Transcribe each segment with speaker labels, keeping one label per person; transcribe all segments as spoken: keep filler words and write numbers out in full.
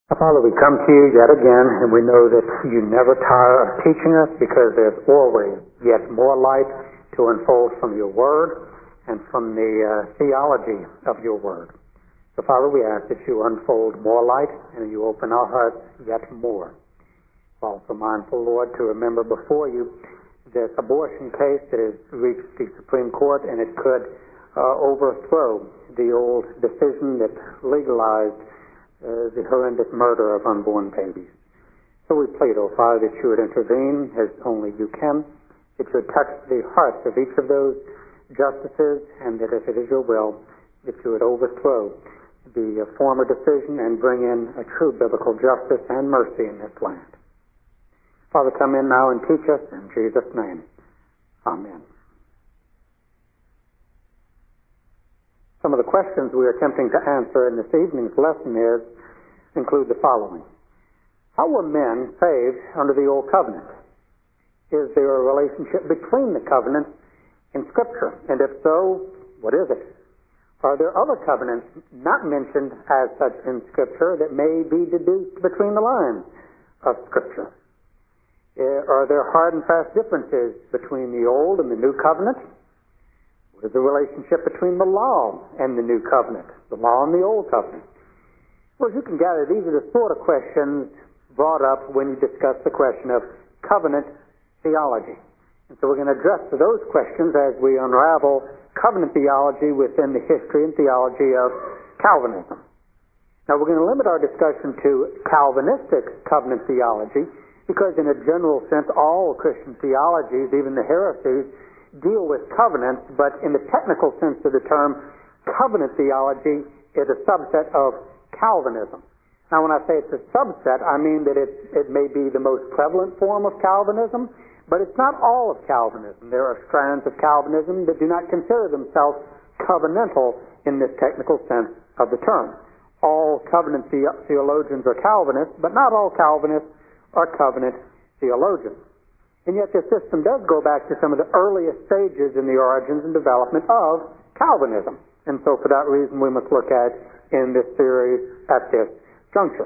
Speaker 1: Father, we come to you yet again, and we know that you never tire of teaching us because there's always yet more light to unfold from your word and from the uh, theology of your word. So, Father, we ask that you unfold more light and you open our hearts yet more. We're also mindful, Lord, to remember before you this abortion case that has reached the Supreme Court, and it could uh, overthrow the old decision that legalized Uh, the horrendous murder of unborn babies. So we plead, oh Father, that you would intervene as only you can, that you would touch the hearts of each of those justices, and that if it is your will, that you would overthrow the uh, former decision and bring in a true biblical justice and mercy in this land. Father, come in now and teach us in Jesus' name. Amen. Some of the questions we are attempting to answer in this evening's lesson is, include the following. How were men saved under the Old Covenant? Is there a relationship between the covenants in Scripture? And if so, what is it? Are there other covenants not mentioned as such in Scripture that may be deduced between the lines of Scripture? Are there hard and fast differences between the Old and the New Covenant? What is the relationship between the law and the New Covenant, the law and the Old Covenant? Well, as you can gather, these are the sort of questions brought up when you discuss the question of covenant theology. And so we're going to address those questions as we unravel covenant theology within the history and theology of Calvinism. Now, we're going to limit our discussion to Calvinistic covenant theology because in a general sense, all Christian theologies, even the heresies, deal with covenants, but in the technical sense of the term, covenant theology is a subset of Calvinism. Now, when I say it's a subset, I mean that it, it may be the most prevalent form of Calvinism, but it's not all of Calvinism. There are strands of Calvinism that do not consider themselves covenantal in this technical sense of the term. All covenant the- theologians are Calvinists, but not all Calvinists are covenant theologians. And yet this system does go back to some of the earliest stages in the origins and development of Calvinism. And so for that reason we must look at in this series at this juncture.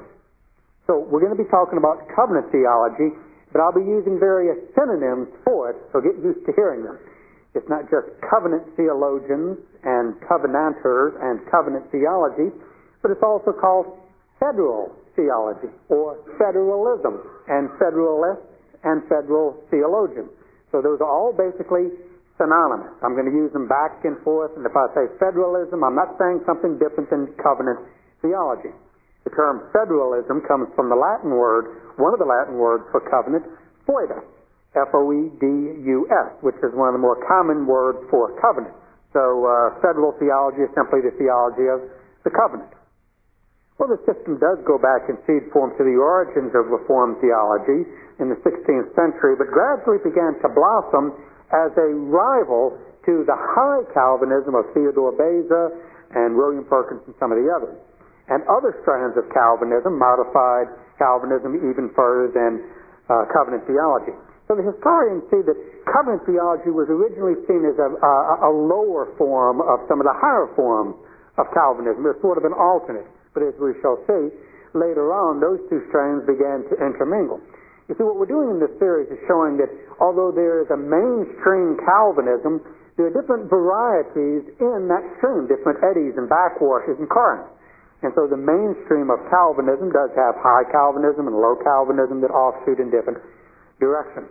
Speaker 1: So we're going to be talking about covenant theology, but I'll be using various synonyms for it, so get used to hearing them. It's not just covenant theologians and covenanters and covenant theology, but it's also called federal theology or federalism and federalists and federal theologians. So those are all basically synonymous. I'm going to use them back and forth, and if I say federalism, I'm not saying something different than covenant theology. The term federalism comes from the Latin word, one of the Latin words for covenant, foedus, F O E D U S, which is one of the more common words for covenant. So uh, federal theology is simply the theology of the covenant. Well, the system does go back in seed form to the origins of Reformed theology in the sixteenth century, but gradually began to blossom as a rival to the high Calvinism of Theodore Beza and William Perkins and some of the others. And other strands of Calvinism modified Calvinism even further than uh, covenant theology. So the historians see that covenant theology was originally seen as a, a, a lower form of some of the higher forms of Calvinism. It's sort of an alternate. But as we shall see, later on, those two strands began to intermingle. You see, what we're doing in this series is showing that although there is a mainstream Calvinism, there are different varieties in that stream, different eddies and backwashes and currents. And so the mainstream of Calvinism does have high Calvinism and low Calvinism that offshoot in different directions.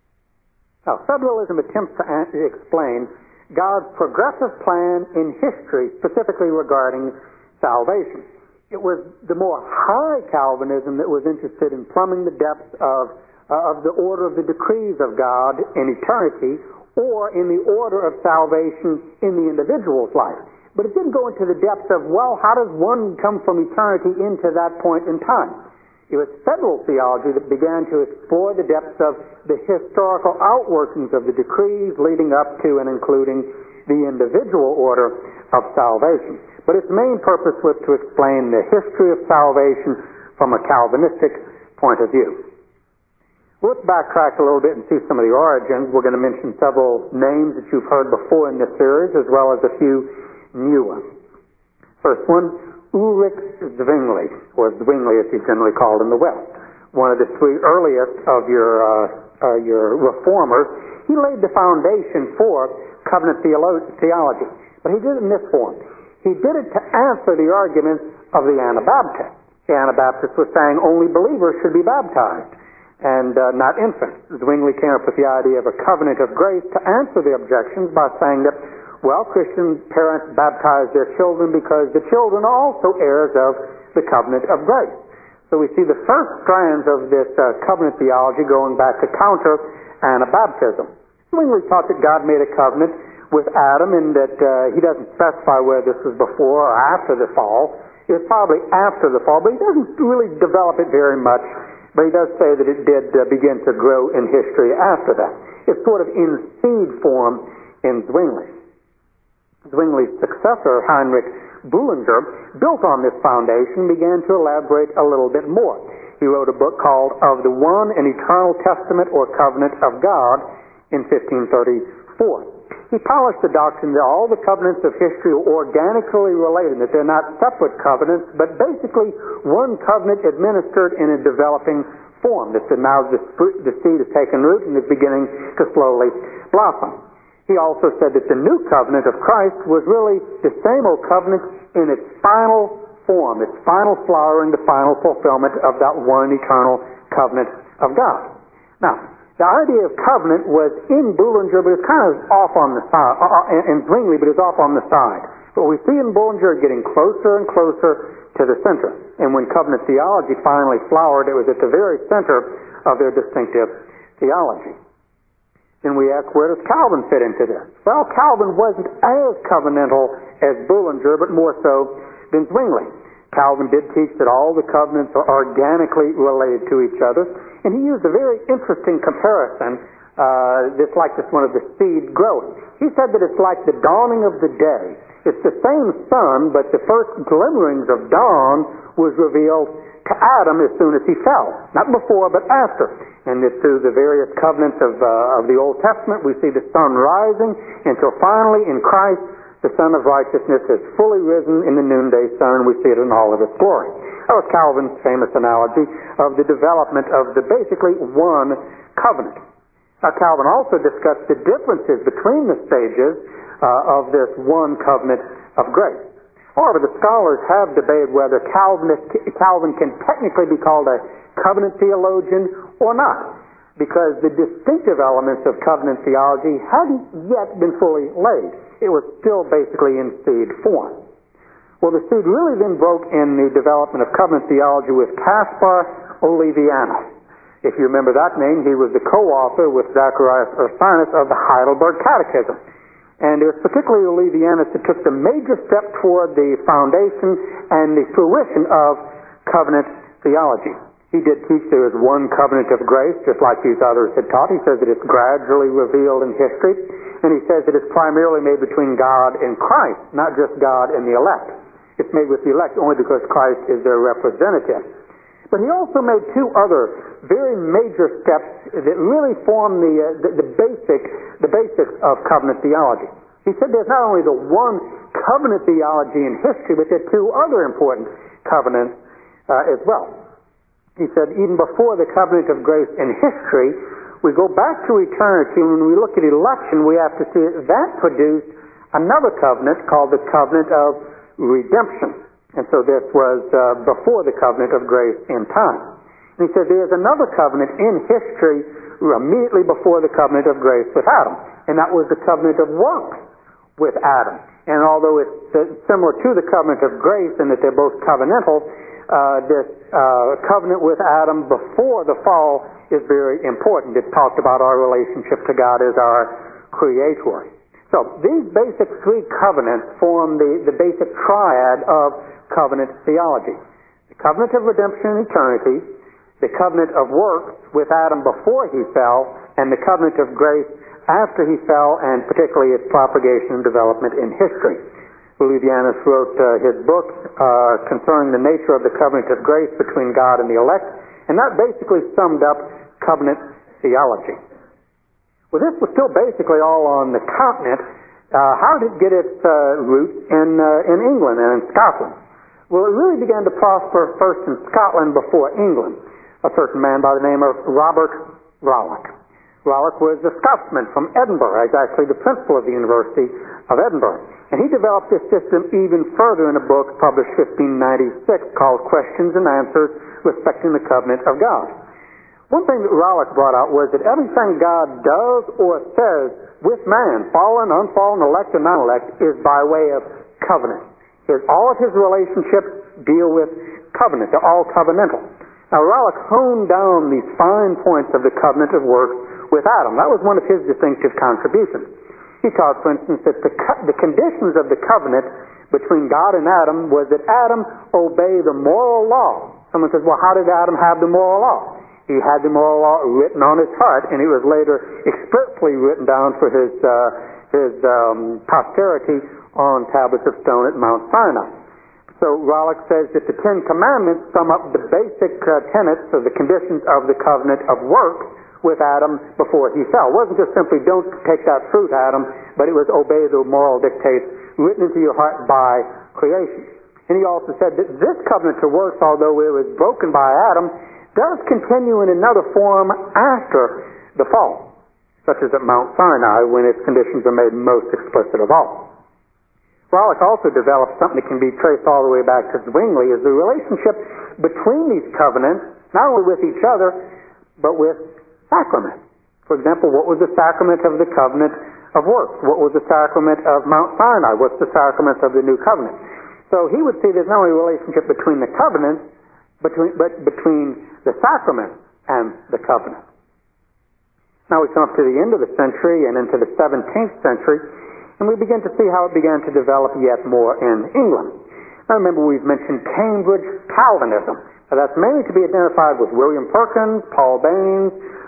Speaker 1: Now, federalism attempts to explain God's progressive plan in history, specifically regarding salvation. It was the more high Calvinism that was interested in plumbing the depths of, uh, of the order of the decrees of God in eternity or in the order of salvation in the individual's life. But it didn't go into the depths of, well, how does one come from eternity into that point in time? It was federal theology that began to explore the depths of the historical outworkings of the decrees leading up to and including the individual order of salvation. But its main purpose was to explain the history of salvation from a Calvinistic point of view. Let's backtrack a little bit and see some of the origins. We're going to mention several names that you've heard before in this series, as well as a few new ones. First one, Ulrich Zwingli, or Zwingli as he's generally called in the West, one of the three earliest of your, uh, uh, your reformers. He laid the foundation for covenant theolo- theology, but he did it in this form. He did it to answer the arguments of the Anabaptists. The Anabaptists were saying only believers should be baptized, and uh, not infants. Zwingli came up with the idea of a covenant of grace to answer the objections by saying that, well, Christian parents baptize their children because the children are also heirs of the covenant of grace. So we see the first strands of this uh, covenant theology going back to counter Anabaptism. Zwingli taught that God made a covenant with Adam and that uh, he doesn't specify whether this was before or after the fall. It was probably after the fall, but he doesn't really develop it very much. But he does say that it did uh, begin to grow in history after that. It's sort of in seed form in Zwingli. Zwingli's successor, Heinrich Bullinger, built on this foundation and began to elaborate a little bit more. He wrote a book called Of the One and Eternal Testament or Covenant of God in fifteen thirty-four. He polished the doctrine that all the covenants of history are organically related, that they're not separate covenants, but basically one covenant administered in a developing form. That now the, the seed has taken root and is beginning to slowly blossom. He also said that the new covenant of Christ was really the same old covenant in its final form, its final flower and the final fulfillment of that one eternal covenant of God. Now, the idea of covenant was in Bullinger, but it's kind of off on the side, uh, in Zwingli, but it's off on the side. But we see in Bullinger getting closer and closer to the center. And when covenant theology finally flowered, it was at the very center of their distinctive theology. Then we ask, where does Calvin fit into this? Well, Calvin wasn't as covenantal as Bullinger, but more so than Zwingli. Calvin did teach that all the covenants are organically related to each other, and he used a very interesting comparison, uh, that's like this one of the seed growing. He said that it's like the dawning of the day. It's the same sun, but the first glimmerings of dawn was revealed to Adam as soon as he fell. Not before, but after. And that through the various covenants of, uh, of the Old Testament, we see the sun rising until finally in Christ, the Son of Righteousness has fully risen in the noonday sun, and we see it in all of its glory. That was Calvin's famous analogy of the development of the basically one covenant. Now, Calvin also discussed the differences between the stages uh, of this one covenant of grace. However, the scholars have debated whether Calvin, Calvin can technically be called a covenant theologian or not, because the distinctive elements of covenant theology hadn't yet been fully laid. It was still basically in seed form. Well, the seed really then broke in the development of covenant theology with Caspar Olevianus. If you remember that name, he was the co-author with Zacharias Ursinus of the Heidelberg Catechism. And it was particularly Olevianus that took the major step toward the foundation and the fruition of covenant theology. He did teach there is one covenant of grace, just like these others had taught. He says that it's gradually revealed in history. And he says that it's primarily made between God and Christ, not just God and the elect. It's made with the elect only because Christ is their representative. But he also made two other very major steps that really form the, uh, the, the basic the basics of covenant theology. He said there's not only the one covenant theology in history, but there are two other important covenants uh, as well. He said even before the covenant of grace in history, we go back to eternity. When we look at election, we have to see that produced another covenant called the covenant of redemption. And so this was uh, before the covenant of grace in time. And he said there's another covenant in history immediately before the covenant of grace with Adam. And that was the covenant of works with Adam. And although it's uh, similar to the covenant of grace in that they're both covenantal, uh, this uh, covenant with Adam before the fall is very important. It talked about our relationship to God as our Creator. So these basic three covenants form the, the basic triad of covenant theology. The covenant of redemption in eternity, the covenant of works with Adam before he fell, and the covenant of grace after he fell, and particularly its propagation and development in history. Olevianus wrote uh, his book uh, concerning the nature of the covenant of grace between God and the elect, and that basically summed up covenant theology. Well, this was still basically all on the continent. Uh, how did it get its uh, roots in uh, in England and in Scotland? Well, it really began to prosper first in Scotland before England. A certain man by the name of Robert Rollock. Rollock was a Scotsman from Edinburgh. He's actually the principal of the University of Edinburgh. And he developed this system even further in a book published fifteen ninety-six called Questions and Answers Respecting the Covenant of God. One thing that Rollock brought out was that everything God does or says with man, fallen, unfallen, elect, or non-elect, is by way of covenant. His, all of his relationships deal with covenant. They're all covenantal. Now, Rollock honed down these fine points of the covenant of works with Adam. That was one of his distinctive contributions. He taught, for instance, that the, co- the conditions of the covenant between God and Adam was that Adam obey the moral law. Someone says, well, how did Adam have the moral law? He had the moral law written on his heart, and it was later expertly written down for his, uh, his um, posterity on tablets of stone at Mount Sinai. So Rollock says that the Ten Commandments sum up the basic uh, tenets or the conditions of the covenant of works with Adam before he fell. It wasn't just simply don't take that fruit, Adam, but it was obey the moral dictates written into your heart by creation. And he also said that this covenant of works, although it was broken by Adam, does continue in another form after the fall, such as at Mount Sinai when its conditions are made most explicit of all. Rollock also developed something that can be traced all the way back to Zwingli, is the relationship between these covenants, not only with each other, but with sacraments. For example, what was the sacrament of the covenant of works? What was the sacrament of Mount Sinai? What's the sacrament of the new covenant? So he would see there's not only a relationship between the covenants, between, but between the sacrament and the covenant. Now we come up to the end of the century and into the seventeenth century, and we begin to see how it began to develop yet more in England. Now remember, we've mentioned Cambridge Calvinism. Now that's mainly to be identified with William Perkins, Paul Baines,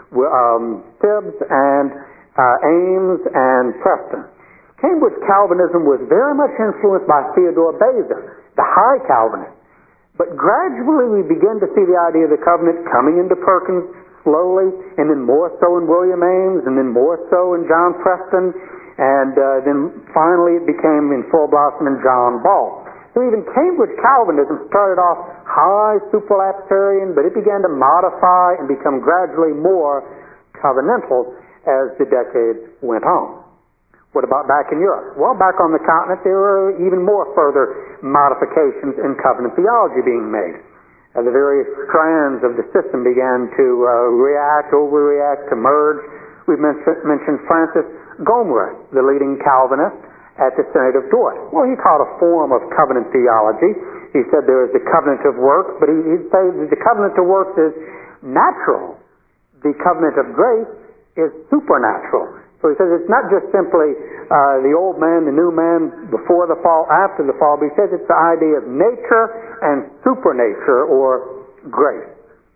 Speaker 1: um, Tibbs, and uh, Ames, and Preston. Cambridge Calvinism was very much influenced by Theodore Beza, the High Calvinist. But gradually we begin to see the idea of the covenant coming into Perkins slowly, and then more so in William Ames, and then more so in John Preston, and uh, then finally it became in full blossom in John Ball. So even Cambridge Calvinism started off high supralapsarian, but it began to modify and become gradually more covenantal as the decades went on. What about back in Europe? Well, back on the continent, there were even more further modifications in covenant theology being made. Uh, the various strands of the system began to uh, react, overreact, to merge. We've mentioned, mentioned Francis Gomer, the leading Calvinist at the Synod of Dort. Well, he taught a form of covenant theology. He said there is the covenant of works, but he, he'd say that the covenant of works is natural. The covenant of grace is supernatural. So he says it's not just simply uh, the old man, the new man, before the fall, after the fall, but he says it's the idea of nature and supernature, or grace.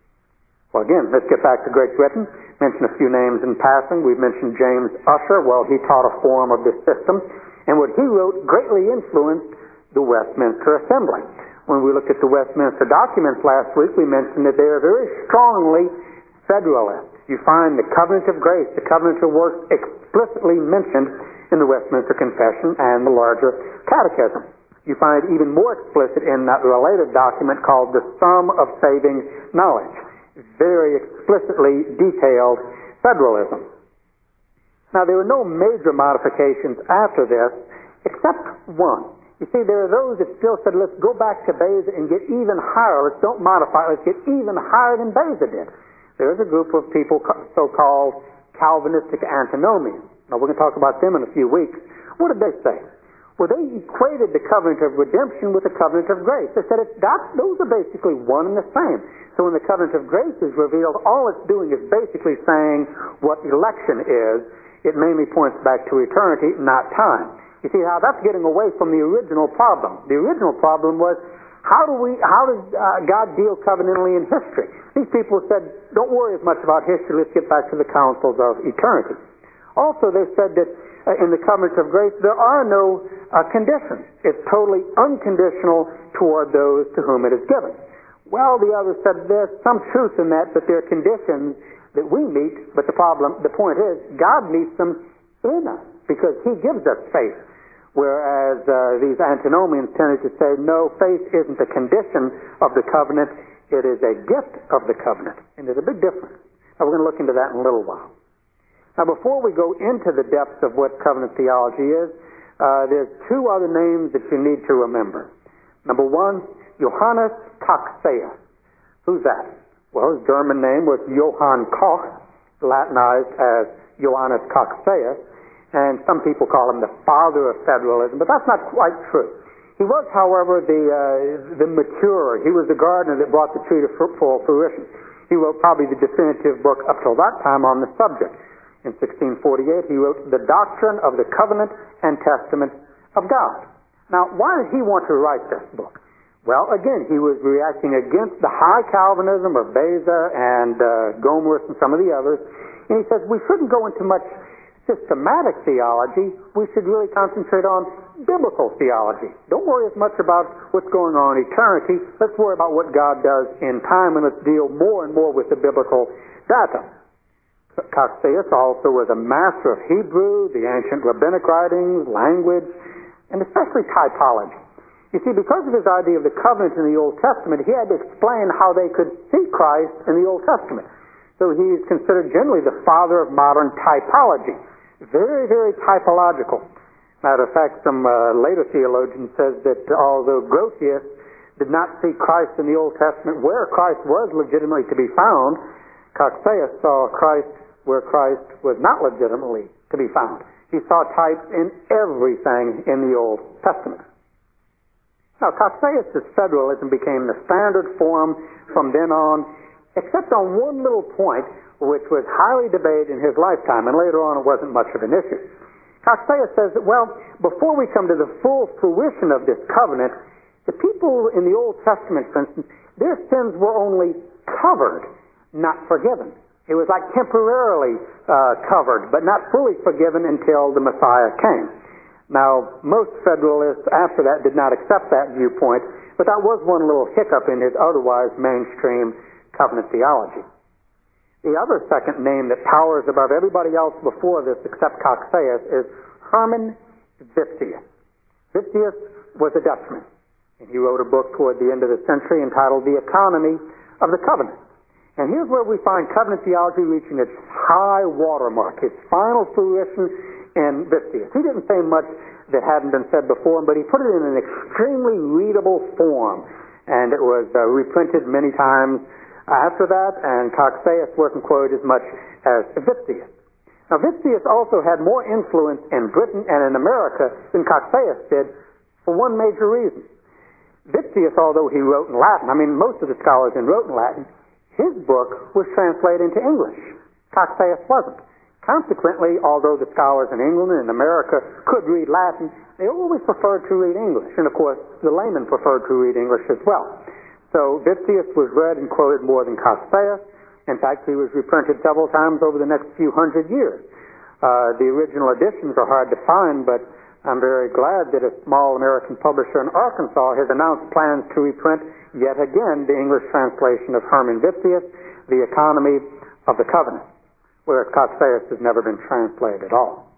Speaker 1: Well, again, let's get back to Great Britain. Mention a few names in passing. We've mentioned James Ussher. Well, he taught a form of this system, and what he wrote greatly influenced the Westminster Assembly. When we looked at the Westminster documents last week, we mentioned that they are very strongly federalist. You find the covenant of grace, the covenant of works explicitly mentioned in the Westminster Confession and the larger catechism. You find it even more explicit in that related document called the Sum of Saving Knowledge. Very explicitly detailed federalism. Now, there were no major modifications after this, except one. You see, there are those that still said, let's go back to Beza and get even higher. Let's don't modify it. Let's get even higher than Beza did. There's a group of people so-called Calvinistic antinomians. Now, we're going to talk about them in a few weeks. What did they say? Well, they equated the covenant of redemption with the covenant of grace. They said it, that, those are basically one and the same. So when the covenant of grace is revealed, all it's doing is basically saying what election is. It mainly points back to eternity, not time. You see how that's getting away from the original problem. The original problem was, how do we, how does uh, God deal covenantally in history? These people said, don't worry as much about history, let's get back to the counsels of eternity. Also, they said that uh, in the covenant of grace, there are no uh, conditions. It's totally unconditional toward those to whom it is given. Well, the others said there's some truth in that, but there are conditions that we meet, but the problem, the point is, God meets them in us, because He gives us faith. whereas uh, these antinomians tended to say, no, faith isn't a condition of the covenant, it is a gift of the covenant. And there's a big difference. Now, we're going to look into that in a little while. Now, before we go into the depths of what covenant theology is, uh, there's two other names that you need to remember. Number one, Johannes Cocceius. Who's that? Well, his German name was Johann Koch, Latinized as Johannes Cocceius, and some people call him the father of federalism, but that's not quite true. He was, however, the uh, the maturer. He was the gardener that brought the tree to full fruition. He wrote probably the definitive book up till that time on the subject. In sixteen forty-eight, he wrote The Doctrine of the Covenant and Testament of God. Now, why did he want to write this book? Well, again, he was reacting against the high Calvinism of Beza and uh, Gomarus and some of the others. And he says we shouldn't go into much systematic theology. We should really concentrate on biblical theology. Don't worry as much about what's going on in eternity. Let's worry about what God does in time, and let's deal more and more with the biblical data. Cocceius also was a master of Hebrew, the ancient rabbinic writings, language, and especially typology. You see, because of his idea of the covenant in the Old Testament, he had to explain how they could see Christ in the Old Testament. So he's considered generally the father of modern typology. Very, very typological. Matter of fact, some uh, later theologian says that although Grotius did not see Christ in the Old Testament where Christ was legitimately to be found, Cocceius saw Christ where Christ was not legitimately to be found. He saw types in everything in the Old Testament. Now, Cocceius' federalism became the standard form from then on, except on one little point, which was highly debated in his lifetime, and later on it wasn't much of an issue. Cocceius says that, well, before we come to the full fruition of this covenant, the people in the Old Testament, for instance, their sins were only covered, not forgiven. It was like temporarily uh, covered, but not fully forgiven until the Messiah came. Now, most Federalists after that did not accept that viewpoint, but that was one little hiccup in his otherwise mainstream covenant theology. The other second name that towers above everybody else before this except Cocceius is Herman Viptius. Viptius was a Dutchman, and he wrote a book toward the end of the century entitled The Economy of the Covenant. And here's where we find covenant theology reaching its high watermark, its final fruition in Viptius. He didn't say much that hadn't been said before, but he put it in an extremely readable form, and it was uh, reprinted many times after that, and Cocceius wasn't quoted as much as Viptius. Now, Viptius also had more influence in Britain and in America than Cocceius did for one major reason. Viptius, although he wrote in Latin, I mean, most of the scholars in wrote in Latin, his book was translated into English. Cocceius wasn't. Consequently, although the scholars in England and America could read Latin, they always preferred to read English. And, of course, the laymen preferred to read English as well. So Viptius was read and quoted more than Cocceius. In fact, he was reprinted several times over the next few hundred years. Uh, the original editions are hard to find, but I'm very glad that a small American publisher in Arkansas has announced plans to reprint yet again the English translation of Herman Viptius, The Economy of the Covenant, whereas Cocceius has never been translated at all.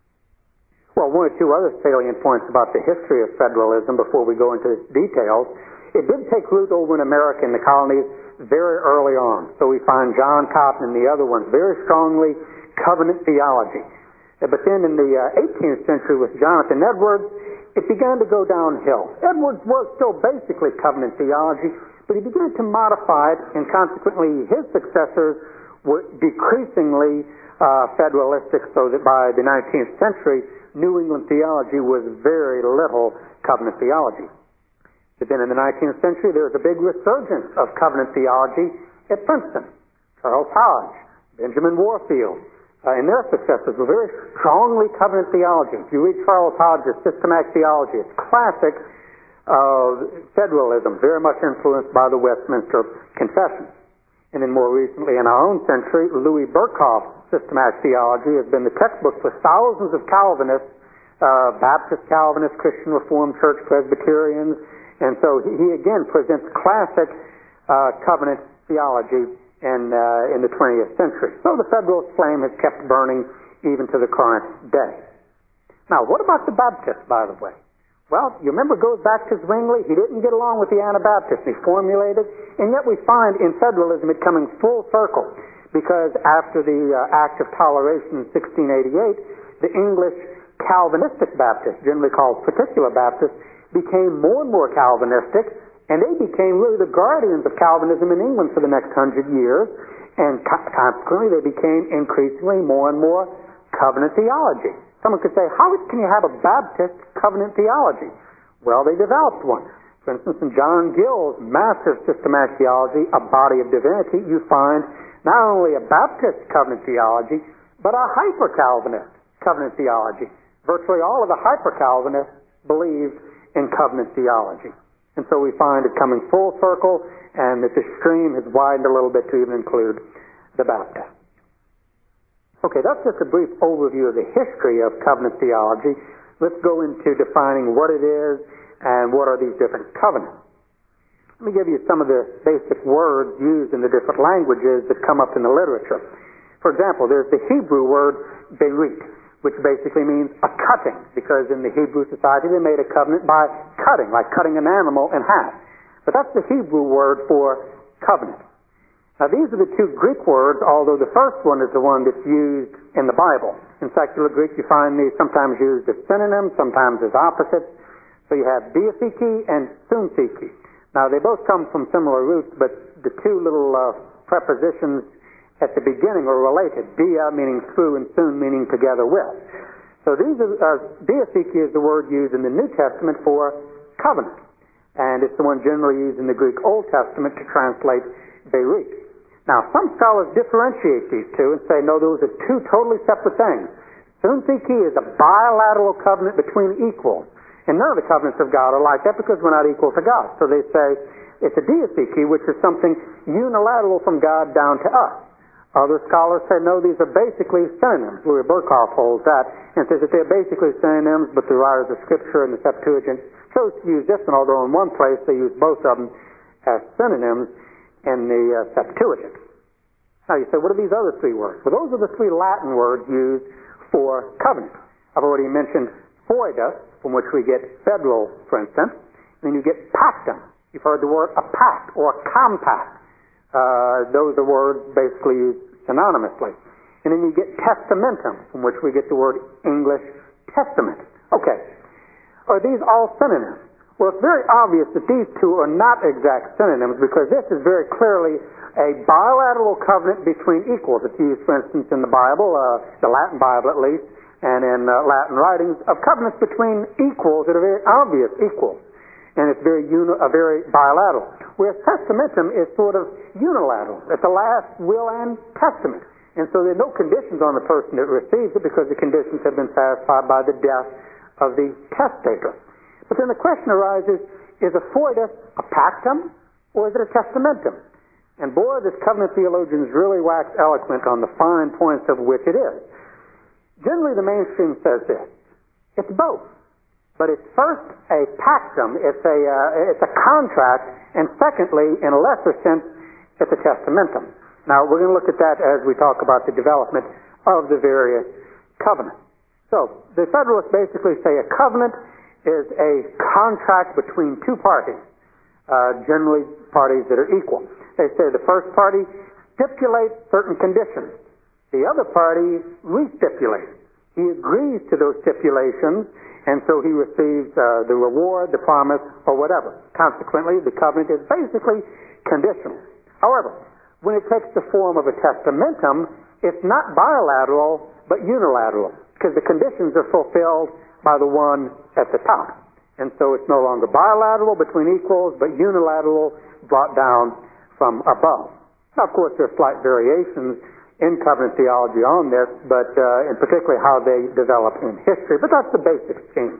Speaker 1: Well, one or two other salient points about the history of federalism before we go into details. It did take root over in America in the colonies very early on. So we find John Cotton and the other ones very strongly covenant theology. But then in the uh, eighteenth century with Jonathan Edwards, it began to go downhill. Edwards was still basically covenant theology, but he began to modify it, and consequently his successors were decreasingly uh, federalistic, so that by the nineteenth century, New England theology was very little covenant theology. But then in the nineteenth century, there was a big resurgence of covenant theology at Princeton. Charles Hodge, Benjamin Warfield, uh, and their successors were very strongly covenant theology. If you read Charles Hodge's Systematic Theology, it's classic uh, federalism, very much influenced by the Westminster Confession. And then more recently in our own century, Louis Berkhof's Systematic Theology has been the textbook for thousands of Calvinists, uh, Baptist Calvinists, Christian Reformed Church Presbyterians. And so he, he again presents classic uh, covenant theology in, uh, in the twentieth century. So the Federalist flame has kept burning even to the current day. Now, what about the Baptist, by the way? Well, you remember, it goes back to Zwingli. He didn't get along with the Anabaptists. He formulated, and yet we find in federalism it coming full circle, because after the uh, Act of Toleration in sixteen eighty-eight, the English Calvinistic Baptists, generally called particular Baptists, became more and more Calvinistic, and they became really the guardians of Calvinism in England for the next hundred years, and consequently they became increasingly more and more covenant theology. Someone could say, how can you have a Baptist covenant theology? Well, they developed one. For instance, in John Gill's massive systematic theology, A Body of Divinity, you find not only a Baptist covenant theology, but a hyper-Calvinist covenant theology. Virtually all of the hyper-Calvinists believed in covenant theology. And so we find it coming full circle, and that the stream has widened a little bit to even include the Baptist. Okay, that's just a brief overview of the history of covenant theology. Let's go into defining what it is and what are these different covenants. Let me give you some of the basic words used in the different languages that come up in the literature. For example, there's the Hebrew word berit, which basically means a cutting, because in the Hebrew society they made a covenant by cutting, like cutting an animal in half. But that's the Hebrew word for covenant. Now, these are the two Greek words, although the first one is the one that's used in the Bible. In secular Greek, you find these sometimes used as synonyms, sometimes as opposites. So you have diatheke and suntheke. Now, they both come from similar roots, but the two little uh, prepositions at the beginning are related. Dia meaning through and sun meaning together with. So these are, uh, diatheke is the word used in the New Testament for covenant. And it's the one generally used in the Greek Old Testament to translate berit. Now, some scholars differentiate these two and say, no, those are two totally separate things. Suntheke is a bilateral covenant between equals. And none of the covenants of God are like that because we're not equal to God. So they say it's a diatheke, which is something unilateral from God down to us. Other scholars say, no, these are basically synonyms. Louis Burkhoff holds that and says that they're basically synonyms, but the writers of Scripture and the Septuagint chose to use this one, although in one place they use both of them as synonyms in the uh, Septuagint. Now you say, what are these other three words? Well, those are the three Latin words used for covenant. I've already mentioned foeda, from which we get federal, for instance. And then you get pactum. You've heard the word a pact or a compact. Uh, those are words basically used synonymously. And then you get testamentum, from which we get the word English testament. Okay. Are these all synonyms? Well, it's very obvious that these two are not exact synonyms, because this is very clearly a bilateral covenant between equals. It's used, for instance, in the Bible, uh, the Latin Bible at least, and in uh, Latin writings, of covenants between equals that are very obvious equals. And it's very uni- uh, very bilateral. Whereas testamentum is sort of unilateral. It's the last will and testament. And so there are no conditions on the person that receives it, because the conditions have been satisfied by the death of the testator. But then the question arises, is a foeda a pactum, or is it a testamentum? And boy, this covenant theologians really wax eloquent on the fine points of which it is. Generally, the mainstream says this. It's both. But it's first a pactum, it's a, uh, it's a contract, and secondly, in a lesser sense, it's a testamentum. Now, we're going to look at that as we talk about the development of the various covenants. So, the Federalists basically say a covenant is a contract between two parties, uh, generally parties that are equal. They say the first party stipulates certain conditions. The other party restipulates. He agrees to those stipulations, and so he receives uh, the reward, the promise, or whatever. Consequently, the covenant is basically conditional. However, when it takes the form of a testamentum, it's not bilateral, but unilateral, because the conditions are fulfilled by the one at the top. And so it's no longer bilateral between equals, but unilateral brought down from above. Now, of course, there are slight variations in covenant theology on this, but uh, in particularly how they develop in history. But that's the basic scheme.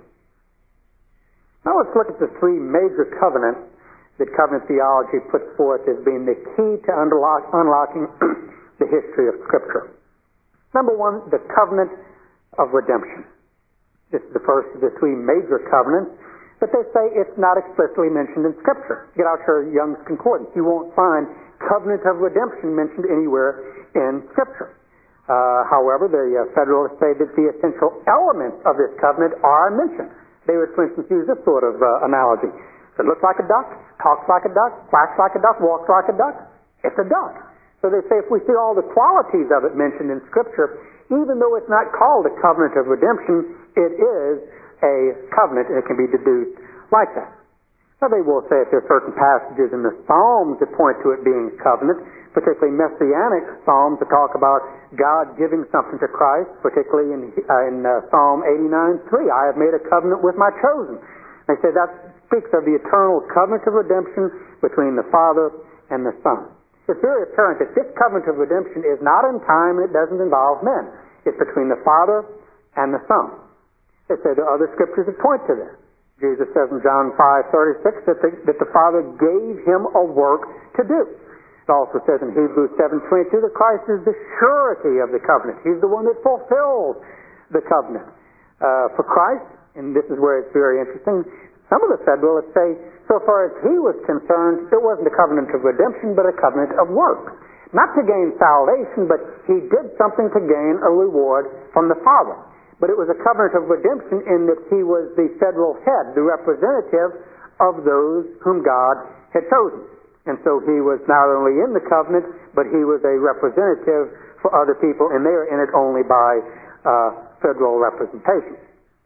Speaker 1: Now let's look at the three major covenants that covenant theology puts forth as being the key to unlock, unlocking the history of Scripture. Number one, the covenant of redemption. This is the first of the three major covenants, but they say it's not explicitly mentioned in Scripture. Get out your Young's Concordance. You won't find covenant of redemption mentioned anywhere in Scripture. Uh, however, the uh, Federalists say that the essential elements of this covenant are mentioned. They would, for instance, use this sort of uh, analogy. It looks like a duck, talks like a duck, quacks like a duck, walks like a duck. It's a duck. So they say if we see all the qualities of it mentioned in Scripture, even though it's not called a covenant of redemption, it is a covenant, and it can be deduced like that. Now they will say if there are certain passages in the Psalms that point to it being a covenant, particularly Messianic Psalms that talk about God giving something to Christ, particularly in, uh, in uh, Psalm eighty-nine three, I have made a covenant with my chosen. They say that speaks of the eternal covenant of redemption between the Father and the Son. It's very apparent that this covenant of redemption is not in time and it doesn't involve men. It's between the Father and the Son. They say there are other scriptures that point to this. Jesus says in John five thirty-six that the, that the Father gave him a work to do. It also says in Hebrews seven twenty-two that Christ is the surety of the covenant. He's the one that fulfills the covenant. Uh, for Christ, and this is where it's very interesting, some of the Federalists say, so far as he was concerned, it wasn't a covenant of redemption, but a covenant of work. Not to gain salvation, but he did something to gain a reward from the Father. But it was a covenant of redemption in that he was the federal head, the representative of those whom God had chosen. And so he was not only in the covenant, but he was a representative for other people, and they are in it only by uh, federal representation.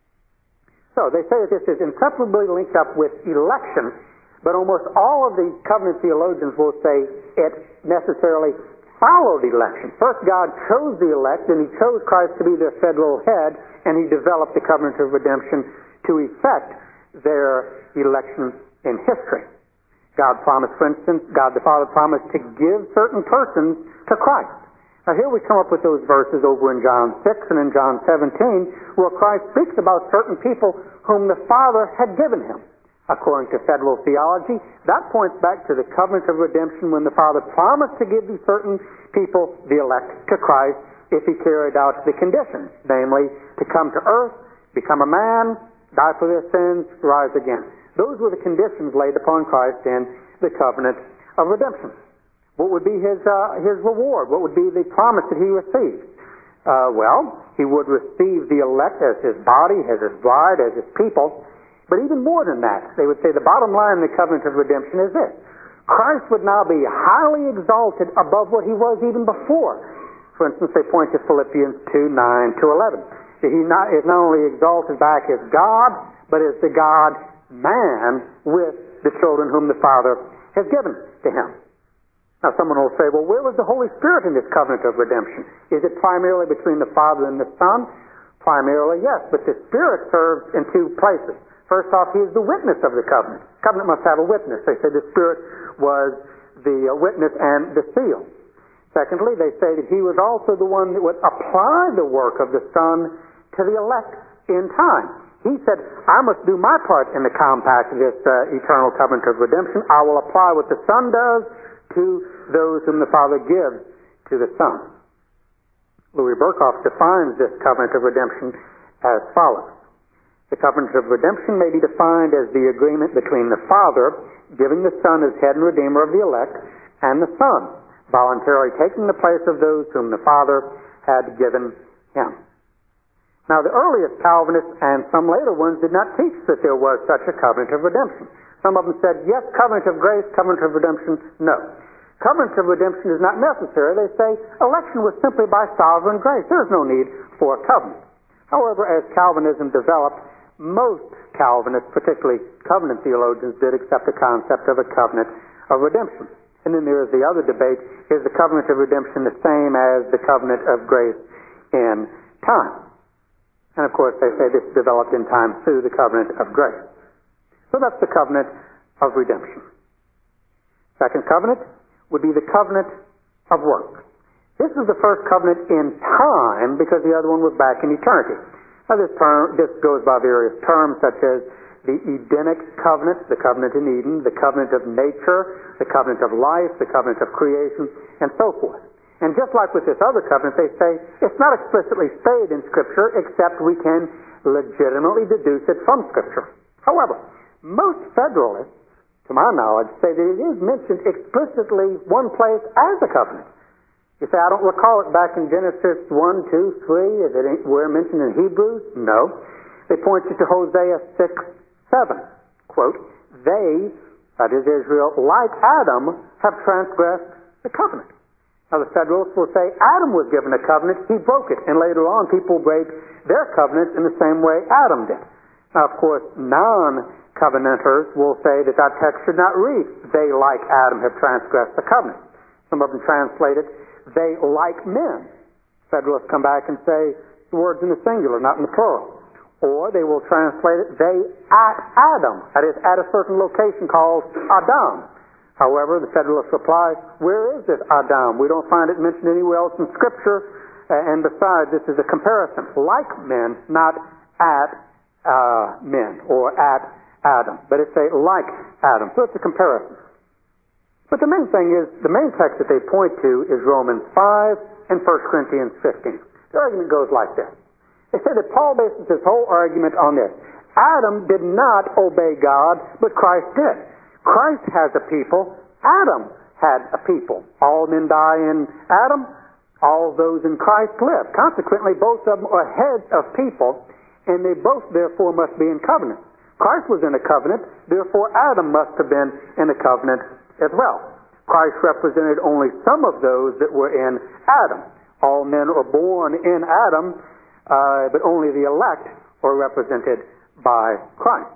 Speaker 1: So they say that this is inseparably linked up with election, but almost all of the covenant theologians will say it necessarily followed election. First, God chose the elect, and he chose Christ to be their federal head, and he developed the covenant of redemption to effect their election in history. God promised, for instance, God the Father promised to give certain persons to Christ. Now here we come up with those verses over in John six and in John seventeen, where Christ speaks about certain people whom the Father had given him. According to federal theology, that points back to the covenant of redemption when the Father promised to give these certain people, the elect, to Christ if he carried out the conditions, namely to come to earth, become a man, die for their sins, rise again. Those were the conditions laid upon Christ in the covenant of redemption. What would be his uh, his reward? What would be the promise that he received? Uh, well, he would receive the elect as his body, as his bride, as his people. But even more than that, they would say the bottom line in the covenant of redemption is this. Christ would now be highly exalted above what he was even before. For instance, they point to Philippians two, nine to eleven. That he not, is not only exalted back as God, but as the God-man with the children whom the Father has given to him. Now someone will say, well, where was the Holy Spirit in this covenant of redemption? Is it primarily between the Father and the Son? Primarily, yes, but the Spirit serves in two places. First off, he is the witness of the covenant. Covenant must have a witness. They say the Spirit was the witness and the seal. Secondly, they say that he was also the one that would apply the work of the Son to the elect in time. He said, I must do my part in the compact of this uh, eternal covenant of redemption. I will apply what the Son does to those whom the Father gives to the Son. Louis Berkhoff defines this covenant of redemption as follows. The covenant of redemption may be defined as the agreement between the Father giving the Son as head and redeemer of the elect, and the Son voluntarily taking the place of those whom the Father had given him. Now, the earliest Calvinists and some later ones did not teach that there was such a covenant of redemption. Some of them said, yes, covenant of grace, covenant of redemption, no. Covenant of redemption is not necessary. They say election was simply by sovereign grace. There's no need for a covenant. However, as Calvinism developed, most Calvinists, particularly covenant theologians, did accept the concept of a covenant of redemption. And then there is the other debate, is the covenant of redemption the same as the covenant of grace in time? And of course they say this developed in time through the covenant of grace. So that's the covenant of redemption. Second covenant would be the covenant of work. This is the first covenant in time because the other one was back in eternity. Now this term, this goes by various terms such as the Edenic covenant, the covenant in Eden, the covenant of nature, the covenant of life, the covenant of creation, and so forth. And just like with this other covenant, they say it's not explicitly stated in Scripture, except we can legitimately deduce it from Scripture. However, most Federalists, to my knowledge, say that it is mentioned explicitly one place as a covenant. You say, I don't recall it back in Genesis one, two, three. Is it anywhere mentioned in Hebrews? No. They point you to Hosea six, seven. Quote, they, that is Israel, like Adam, have transgressed the covenant. Now the Federalists will say Adam was given a covenant, he broke it, and later on people break their covenants in the same way Adam did. Now of course non-covenanters will say that that text should not read, they like Adam have transgressed the covenant. Some of them translate it, they like men. Federalists come back and say the word's in the singular, not in the plural. Or they will translate it, they at Adam, that is, at a certain location called Adam. However, the Federalist replies, where is this Adam? We don't find it mentioned anywhere else in Scripture, uh, and besides, this is a comparison. Like men, not at uh, men, or at Adam. But it's a like Adam, so it's a comparison. But the main thing is, the main text that they point to is Romans five and First Corinthians fifteen. The argument goes like this. They say that Paul bases his whole argument on this. Adam did not obey God, but Christ did. Christ has a people. Adam had a people. All men die in Adam. All those in Christ live. Consequently, both of them are heads of people, and they both, therefore, must be in covenant. Christ was in a covenant, therefore Adam must have been in a covenant as well. Christ represented only some of those that were in Adam. All men are born in Adam, uh, but only the elect are represented by Christ.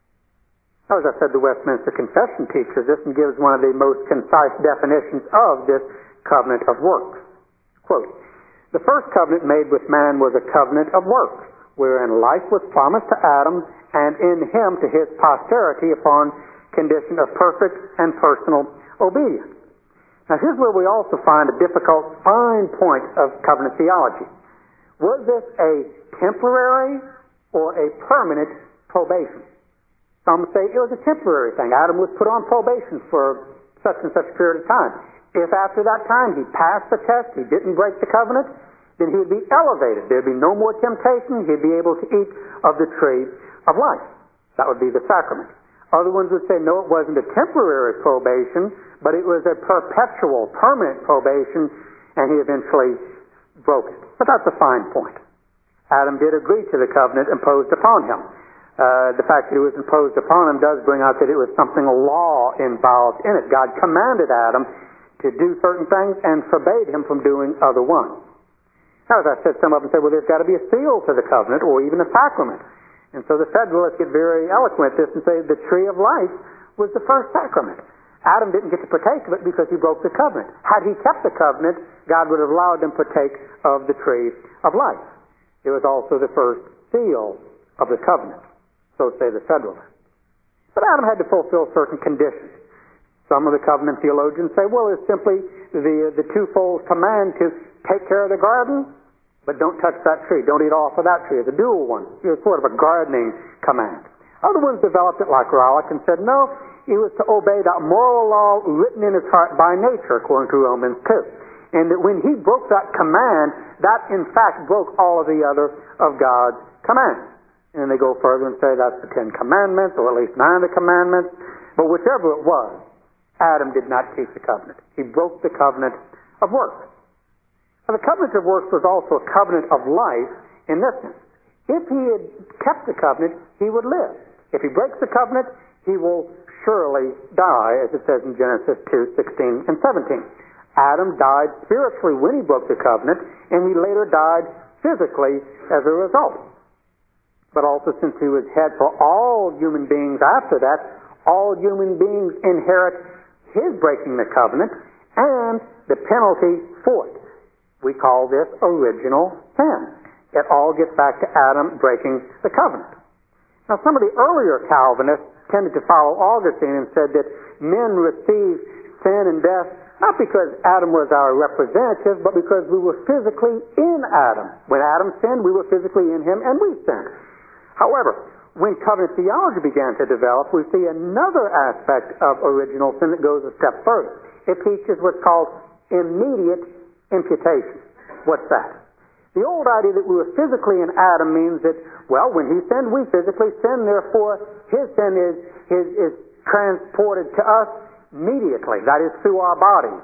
Speaker 1: As I said, the Westminster Confession teaches this and gives one of the most concise definitions of this covenant of works. Quote, the first covenant made with man was a covenant of works, wherein life was promised to Adam and in him to his posterity upon condition of perfect and personal obedience. Now here's where we also find a difficult fine point of covenant theology. Was this a temporary or a permanent probation? Some say it was a temporary thing. Adam was put on probation for such and such a period of time. If after that time he passed the test, he didn't break the covenant, then he would be elevated. There would be no more temptation. He'd be able to eat of the tree of life. That would be the sacrament. Other ones would say, no, it wasn't a temporary probation, but it was a perpetual, permanent probation, and he eventually broke it. But that's a fine point. Adam did agree to the covenant imposed upon him. Uh, the fact that it was imposed upon him does bring out that it was something law involved in it. God commanded Adam to do certain things and forbade him from doing other ones. Now, as I said, some of them say, well, there's got to be a seal to the covenant or even a sacrament. And so the Federalists get very eloquent at this and say the tree of life was the first sacrament. Adam didn't get to partake of it because he broke the covenant. Had he kept the covenant, God would have allowed him to partake of the tree of life. It was also the first seal of the covenant. So say the Federalists. But Adam had to fulfill certain conditions. Some of the covenant theologians say, well, it's simply the, the twofold command to take care of the garden, but don't touch that tree. Don't eat off of that tree. It's a dual one. It's sort of a gardening command. Other ones developed it like Rowlett and said, no, it was to obey that moral law written in his heart by nature, according to Romans two. And that when he broke that command, that in fact broke all of the other of God's commands. And they go further and say that's the Ten Commandments, or at least nine of the commandments. But whichever it was, Adam did not keep the covenant. He broke the covenant of works. Now, the covenant of works was also a covenant of life in this sense. If he had kept the covenant, he would live. If he breaks the covenant, he will surely die, as it says in Genesis two, sixteen and seventeen. Adam died spiritually when he broke the covenant, and he later died physically as a result. But also, since he was head for all human beings after that, all human beings inherit his breaking the covenant and the penalty for it. We call this original sin. It all gets back to Adam breaking the covenant. Now, some of the earlier Calvinists tended to follow Augustine and said that men receive sin and death not because Adam was our representative, but because we were physically in Adam. When Adam sinned, we were physically in him, and we sinned. However, when covenant theology began to develop, we see another aspect of original sin that goes a step further. It teaches what's called immediate imputation. What's that? The old idea that we were physically in Adam means that, well, when he sinned, we physically sinned, therefore his sin is, is, is transported to us immediately. That is through our bodies.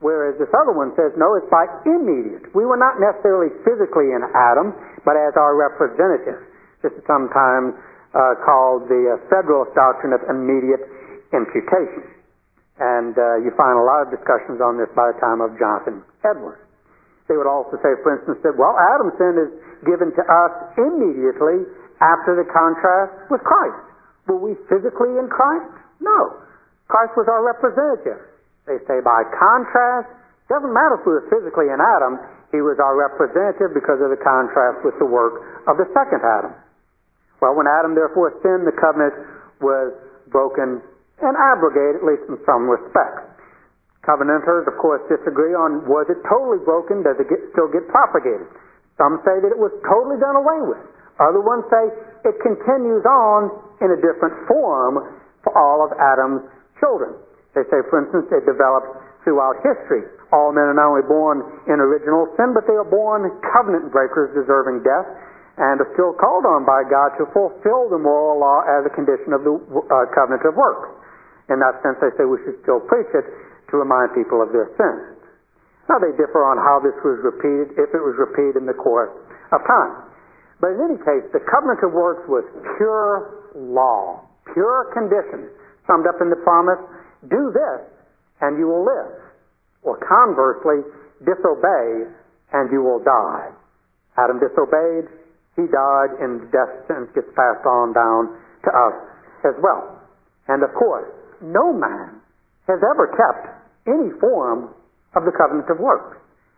Speaker 1: Whereas this other one says, no, it's by immediate. We were not necessarily physically in Adam, but as our representative. This is sometimes uh, called the uh, Federalist doctrine of immediate imputation. And uh, you find a lot of discussions on this by the time of Jonathan Edwards. They would also say, for instance, that, well, Adam's sin is given to us immediately after the contrast with Christ. Were we physically in Christ? No. Christ was our representative. They say by contrast, doesn't matter if we were physically in Adam, he was our representative because of the contrast with the work of the second Adam. Well, when Adam therefore sinned, the covenant was broken and abrogated, at least in some respects. Covenanters, of course, disagree on, was it totally broken? Does it get, still get propagated? Some say that it was totally done away with. Other ones say it continues on in a different form for all of Adam's children. They say, for instance, it develops throughout history. All men are not only born in original sin, but they are born covenant breakers deserving death and are still called on by God to fulfill the moral law as a condition of the uh, covenant of works. In that sense, they say we should still preach it to remind people of their sins. Now, they differ on how this was repeated, if it was repeated in the course of time. But in any case, the covenant of works was pure law, pure conditions, summed up in the promise, do this and you will live. Or conversely, disobey and you will die. Adam disobeyed, he died, and death sentence gets passed on down to us as well. And of course, no man has ever kept any form of the covenant of works,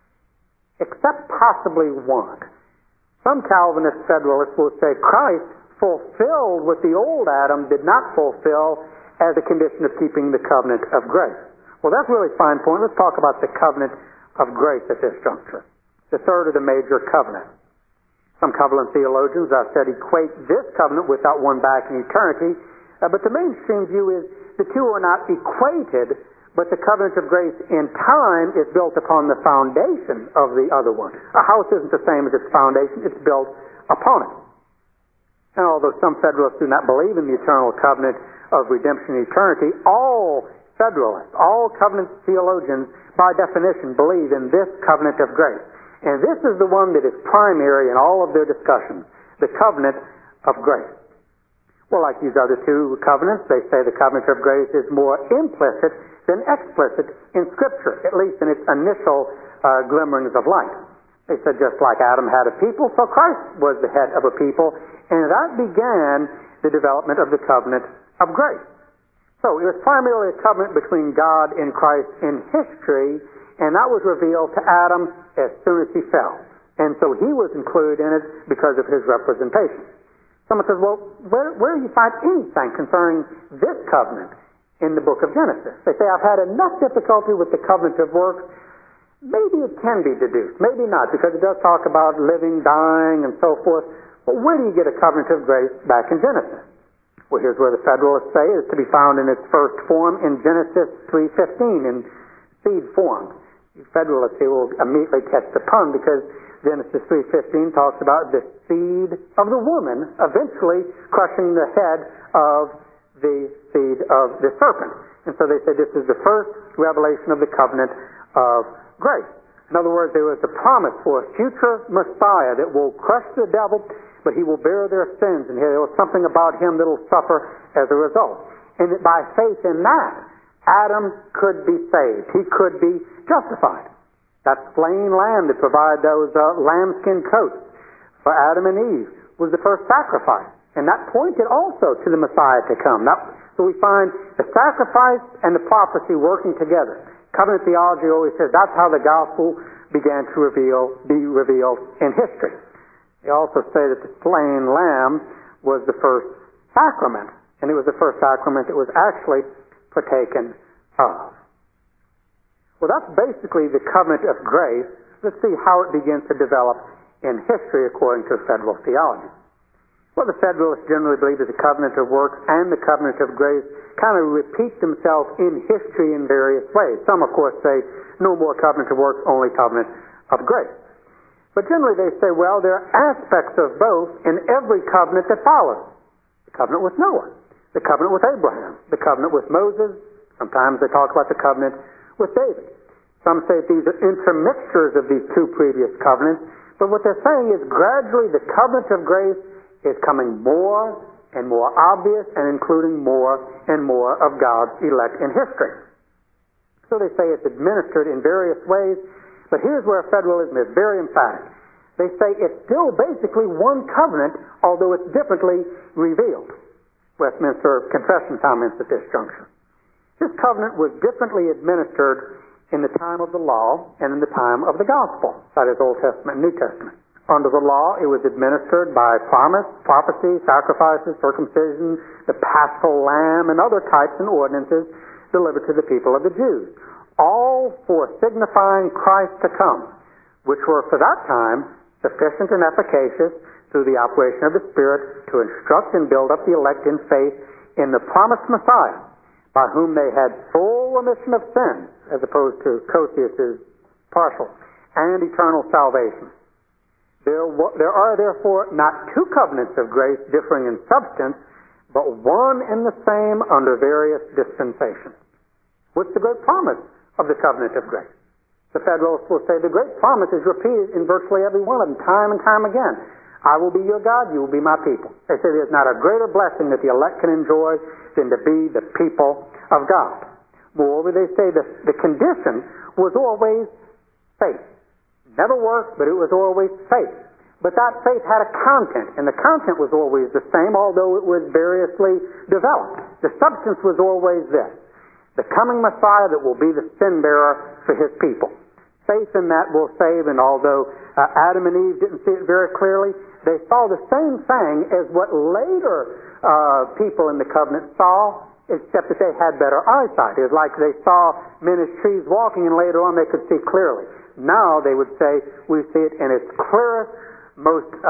Speaker 1: except possibly one. Some Calvinist Federalists will say Christ fulfilled what the old Adam did not fulfill as a condition of keeping the covenant of grace. Well, that's a really fine point. Let's talk about the covenant of grace at this juncture, the third of the major covenants. Some covenant theologians, I've said, equate this covenant without one back in eternity, uh, but the mainstream view is the two are not equated, but the covenant of grace in time is built upon the foundation of the other one. A house isn't the same as its foundation, it's built upon it. And although some Federalists do not believe in the eternal covenant of redemption and eternity, all Federalists, all covenant theologians, by definition, believe in this covenant of grace. And this is the one that is primary in all of their discussions, the covenant of grace. Well, like these other two covenants, they say the covenant of grace is more implicit than explicit in Scripture, at least in its initial uh, glimmerings of light. They said just like Adam had a people, so Christ was the head of a people, and that began the development of the covenant of grace. So it was primarily a covenant between God and Christ in history, and that was revealed to Adam as soon as he fell. And so he was included in it because of his representation. Someone says, well, where, where do you find anything concerning this covenant in the book of Genesis? They say, I've had enough difficulty with the covenant of works. Maybe it can be deduced, maybe not, because it does talk about living, dying, and so forth. But where do you get a covenant of grace back in Genesis? Well, here's where the Federalists say it is to be found in its first form in Genesis three fifteen, in seed form. You Federalists here will immediately catch the pun, because Genesis three fifteen talks about the seed of the woman eventually crushing the head of the seed of the serpent. And so they say this is the first revelation of the covenant of grace. In other words, there was a promise for a future Messiah that will crush the devil, but he will bear their sins, and there was something about him that will suffer as a result. And that by faith in that, Adam could be saved. He could be justified. That slain lamb that provided those uh, lambskin coats for Adam and Eve was the first sacrifice. And that pointed also to the Messiah to come. That, so we find the sacrifice and the prophecy working together. Covenant theology always says that's how the gospel began to reveal, be revealed in history. They also say that the slain lamb was the first sacrament, and it was the first sacrament that was actually partaken of. Well, that's basically the covenant of grace. Let's see how it begins to develop in history according to Federal theology. Well, the Federalists generally believe that the covenant of works and the covenant of grace kind of repeat themselves in history in various ways. Some, of course, say no more covenant of works, only covenant of grace. But generally they say, well, there are aspects of both in every covenant that follows. The covenant with Noah, the covenant with Abraham, the covenant with Moses. Sometimes they talk about the covenant with David. Some say that these are intermixtures of these two previous covenants. But what they're saying is gradually the covenant of grace is coming more and more obvious and including more and more of God's elect in history. So they say it's administered in various ways, but here's where federalism is very emphatic. They say it's still basically one covenant, although it's differently revealed. Westminster Confession comments at this juncture. This covenant was differently administered in the time of the law and in the time of the gospel, that is Old Testament and New Testament. Under the law, it was administered by promise, prophecy, sacrifices, circumcision, the paschal lamb, and other types and ordinances delivered to the people of the Jews, all for signifying Christ to come, which were for that time sufficient and efficacious through the operation of the Spirit to instruct and build up the elect in faith in the promised Messiah, by whom they had full remission of sins, as opposed to Cosius's partial, and eternal salvation. There, there are therefore not two covenants of grace differing in substance, but one and the same under various dispensations. What's the great promise of the covenant of grace? The Federalists will say the great promise is repeated in virtually every one of them, time and time again. I will be your God, you will be my people. They say there's not a greater blessing that the elect can enjoy than to be the people of God. Moreover, they say that the condition was always faith. Never worked, but it was always faith. But that faith had a content, and the content was always the same, although it was variously developed. The substance was always this: the coming Messiah that will be the sin bearer for his people. Faith in that will save, and although uh, Adam and Eve didn't see it very clearly, they saw the same thing as what later uh, people in the covenant saw, except that they had better eyesight. It was like they saw men as trees walking, and later on they could see clearly. Now they would say, we see it in its clearest, most, uh,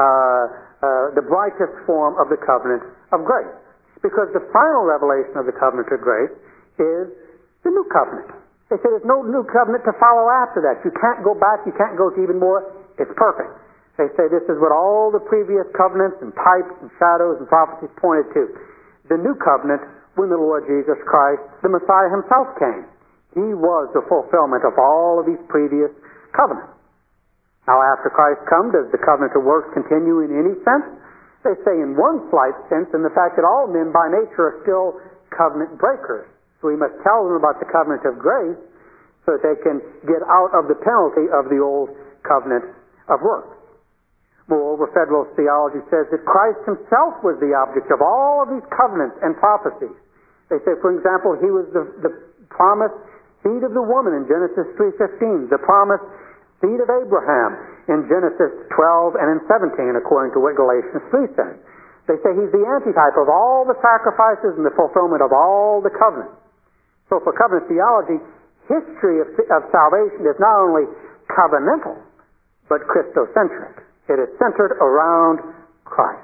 Speaker 1: uh, the brightest form of the covenant of grace. Because the final revelation of the covenant of grace is the new covenant. They say there's no new covenant to follow after that. You can't go back, you can't go to even more. It's perfect. They say this is what all the previous covenants and types and shadows and prophecies pointed to. The new covenant, when the Lord Jesus Christ, the Messiah himself, came. He was the fulfillment of all of these previous covenants. Now, after Christ comes, does the covenant of works continue in any sense? They say in one slight sense, in the fact that all men by nature are still covenant breakers. So we must tell them about the covenant of grace so that they can get out of the penalty of the old covenant of works. Moreover, Federalist theology says that Christ himself was the object of all of these covenants and prophecies. They say, for example, he was the, the promised seed of the woman in Genesis three fifteen, the promised seed of Abraham in Genesis twelve and in seventeen, according to what Galatians three says. They say he's the antitype of all the sacrifices and the fulfillment of all the covenants. So for covenant theology, history of, of salvation is not only covenantal, but Christocentric. It is centered around Christ.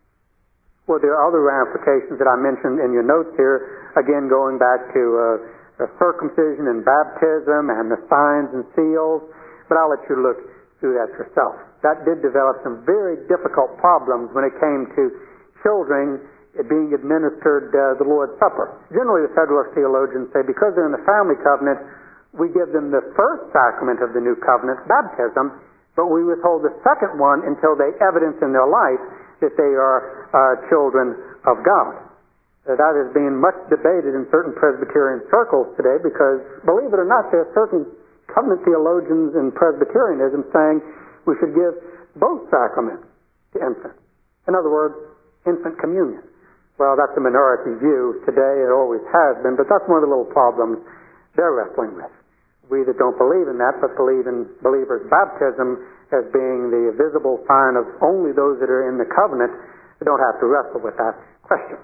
Speaker 1: Well, there are other ramifications that I mentioned in your notes here, again going back to uh, the circumcision and baptism and the signs and seals, but I'll let you look through that yourself. That did develop some very difficult problems when it came to children being administered uh, the Lord's Supper. Generally, the Federalist theologians say because they're in the family covenant, we give them the first sacrament of the new covenant, baptism, but we withhold the second one until they evidence in their life that they are uh, children of God. Uh, that is being much debated in certain Presbyterian circles today because, believe it or not, there are certain covenant theologians in Presbyterianism saying we should give both sacraments to infants. In other words, infant communion. Well, that's a minority view today. It always has been, but that's one of the little problems they're wrestling with. We that don't believe in that, but believe in believers' baptism as being the visible sign of only those that are in the covenant, don't have to wrestle with that question.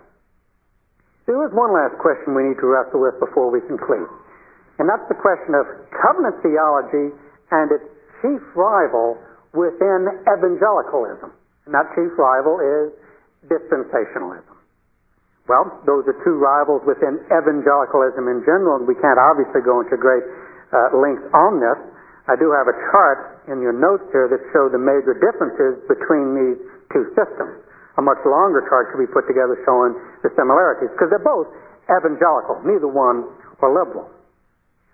Speaker 1: There is one last question we need to wrestle with before we conclude, and that's the question of covenant theology and its chief rival within evangelicalism. And that chief rival is dispensationalism. Well, those are two rivals within evangelicalism in general, and we can't obviously go into great uh, length on this. I do have a chart in your notes here that show the major differences between these two systems. A much longer chart should be put together showing the similarities, because they're both evangelical. Neither one are liberal.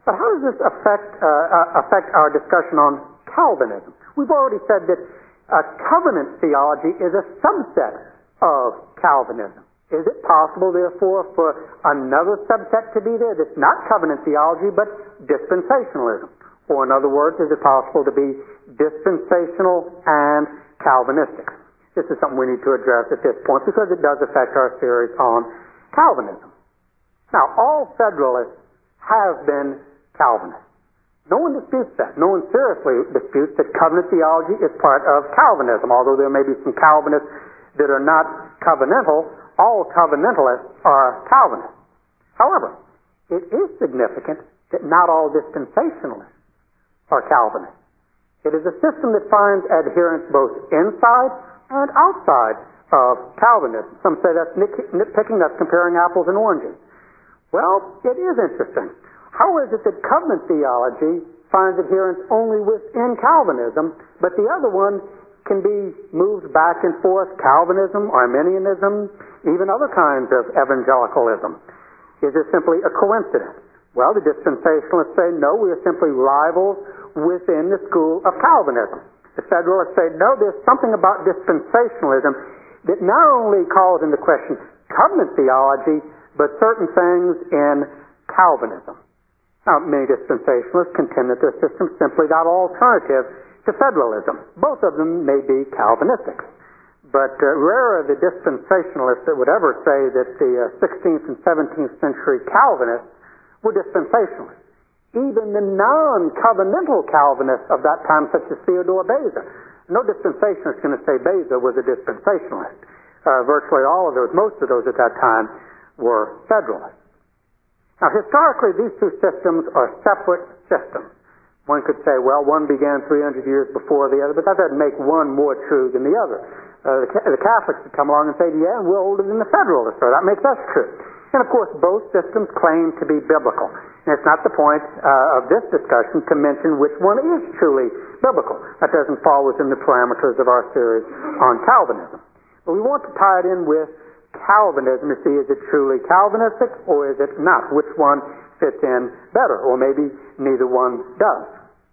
Speaker 1: But how does this affect, uh, affect our discussion on Calvinism? We've already said that uh, covenant theology is a subset of Calvinism. Is it possible, therefore, for another subset to be there that's not covenant theology but dispensationalism? Or in other words, is it possible to be dispensational and Calvinistic? This is something we need to address at this point because it does affect our series on Calvinism. Now, all Federalists have been Calvinists. No one disputes that. No one seriously disputes that covenant theology is part of Calvinism, although there may be some Calvinists that are not covenantal. All covenantalists are Calvinists. However, it is significant that not all dispensationalists are Calvinists. It is a system that finds adherents both inside and outside of Calvinism. Some say that's nitpicking, that's comparing apples and oranges. Well, it is interesting. How is it that covenant theology finds adherents only within Calvinism, but the other one can be moved back and forth, Calvinism, Arminianism, even other kinds of evangelicalism? Is it simply a coincidence? Well, the dispensationalists say, no, we are simply rivals within the school of Calvinism. The Federalists say, no, there's something about dispensationalism that not only calls into question covenant theology, but certain things in Calvinism. Now, many dispensationalists contend that their system is simply that alternative to federalism. Both of them may be Calvinistic. But uh, rare are the dispensationalists that would ever say that the uh, sixteenth and seventeenth century Calvinists were dispensationalists. Even the non-covenantal Calvinists of that time, such as Theodore Beza. No dispensationalist is going to say Beza was a dispensationalist. Uh, virtually all of those, most of those at that time, were Federalists. Now, historically, these two systems are separate systems. One could say, well, one began three hundred years before the other, but that doesn't make one more true than the other. Uh, the, the Catholics would come along and say, yeah, we're older than the Federalists, so that makes us true. And, of course, both systems claim to be biblical. And it's not the point uh, of this discussion to mention which one is truly biblical. That doesn't fall within the parameters of our series on Calvinism. But we want to tie it in with Calvinism to see, is it truly Calvinistic or is it not? Which one fits in better? Or maybe neither one does.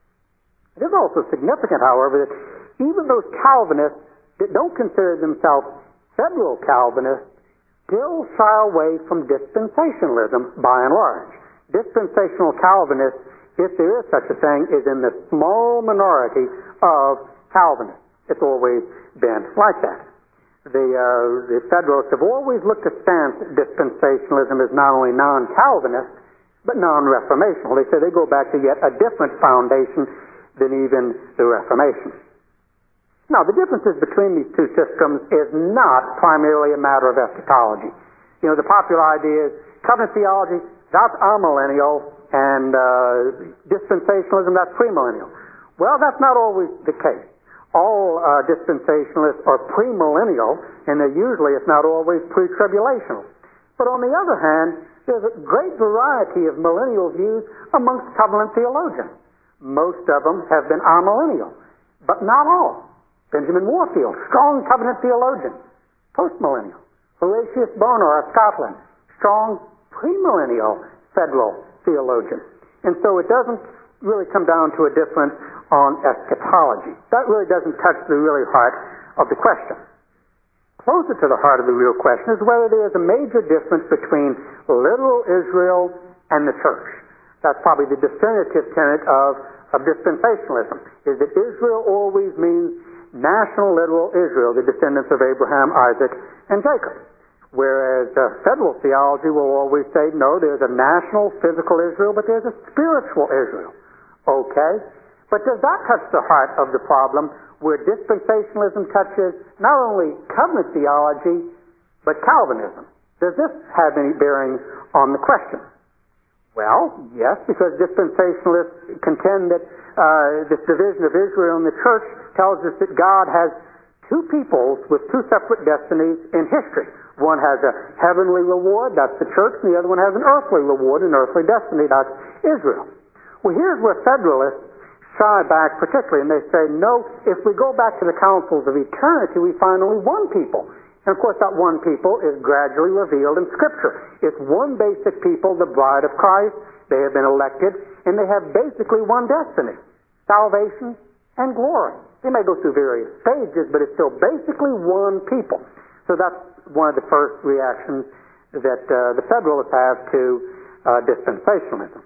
Speaker 1: It is also significant, however, that even those Calvinists that don't consider themselves federal Calvinists still shy away from dispensationalism by and large. Dispensational Calvinists, if there is such a thing, is in the small minority of Calvinists. It's always been like that. The, uh, the Federalists have always looked askance at dispensationalism as not only non-Calvinist, but non-Reformational. They say they go back to yet a different foundation than even the Reformation. Now, the differences between these two systems is not primarily a matter of eschatology. You know, the popular idea is covenant theology, that's amillennial, and uh, dispensationalism, that's premillennial. Well, that's not always the case. All uh, dispensationalists are premillennial, and they're usually, if not always, pre-tribulational. But on the other hand, there's a great variety of millennial views amongst covenant theologians. Most of them have been amillennial, but not all. Benjamin Warfield, strong covenant theologian, postmillennial. Horatius Bonar of Scotland, strong premillennial federal theologian. And so it doesn't really come down to a difference on eschatology. That really doesn't touch the really heart of the question. Closer to the heart of the real question is whether there is a major difference between literal Israel and the church. That's probably the definitive tenet of, of dispensationalism, is that Israel always means national literal Israel, the descendants of Abraham, Isaac, and Jacob. Whereas uh, federal theology will always say, no, there's a national physical Israel, but there's a spiritual Israel. Okay? But does that touch the heart of the problem where dispensationalism touches not only covenant theology, but Calvinism? Does this have any bearing on the question? Well, yes, because dispensationalists contend that uh, this division of Israel in the church tells us that God has two peoples with two separate destinies in history. One has a heavenly reward, that's the church, and the other one has an earthly reward, an earthly destiny, that's Israel. Well, here's where Federalists shy back particularly, and they say, no, if we go back to the councils of eternity, we find only one people. And of course, that one people is gradually revealed in Scripture. It's one basic people, the bride of Christ, They have been elected, and they have basically one destiny: salvation and glory. They may go through various stages, but it's still basically one people. So that's one of the first reactions that uh, the Federalists have to uh, dispensationalism.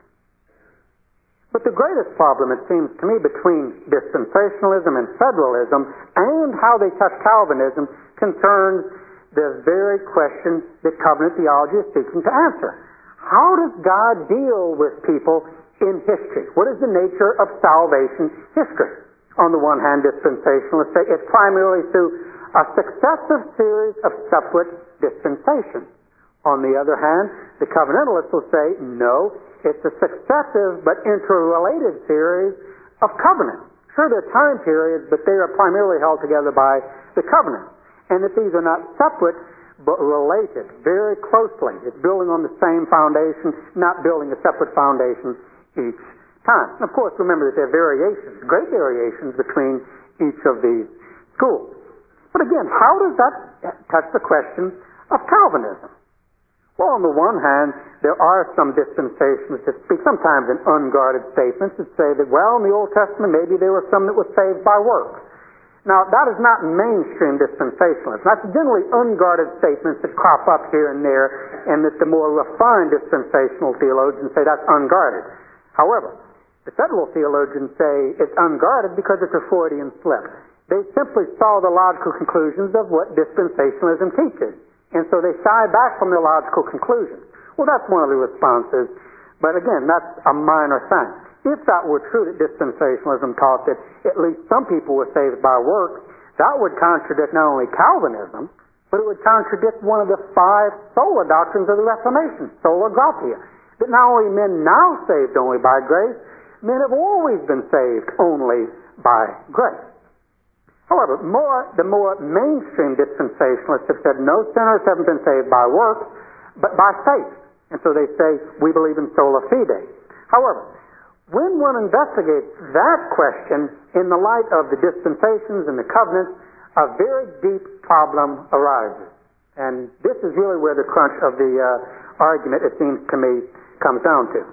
Speaker 1: But the greatest problem, it seems to me, between dispensationalism and federalism and how they touch Calvinism concerns the very question that covenant theology is seeking to answer. How does God deal with people in history? What is the nature of salvation history? On the one hand, dispensationalists say it's primarily through a successive series of separate dispensations. On the other hand, the covenantalists will say, no, it's a successive but interrelated series of covenants. Sure, there are time periods, but they are primarily held together by the covenant. And that these are not separate, but related very closely. It's building on the same foundation, not building a separate foundation each time. And of course, remember that there are variations, great variations between each of these schools. But again, how does that touch the question of Calvinism? Well, on the one hand, there are some dispensations that speak sometimes in unguarded statements that say that, well, in the Old Testament, maybe there were some that were saved by works. Now, that is not mainstream dispensationalism. That's generally unguarded statements that crop up here and there, and that the more refined dispensational theologians say that's unguarded. However, the federal theologians say it's unguarded because it's a Freudian slip. They simply saw the logical conclusions of what dispensationalism teaches, and so they shy back from their logical conclusions. Well, that's one of the responses, but again, that's a minor thing. If that were true, that dispensationalism taught that at least some people were saved by works, that would contradict not only Calvinism, but it would contradict one of the five sola doctrines of the Reformation, sola gratia, that not only men now saved only by grace, men have always been saved only by grace. However, more, the more mainstream dispensationalists have said no sinners haven't been saved by works, but by faith. And so they say, we believe in sola fide. However, when one investigates that question in the light of the dispensations and the covenants, a very deep problem arises. And this is really where the crunch of the uh, argument, it seems to me, comes down to.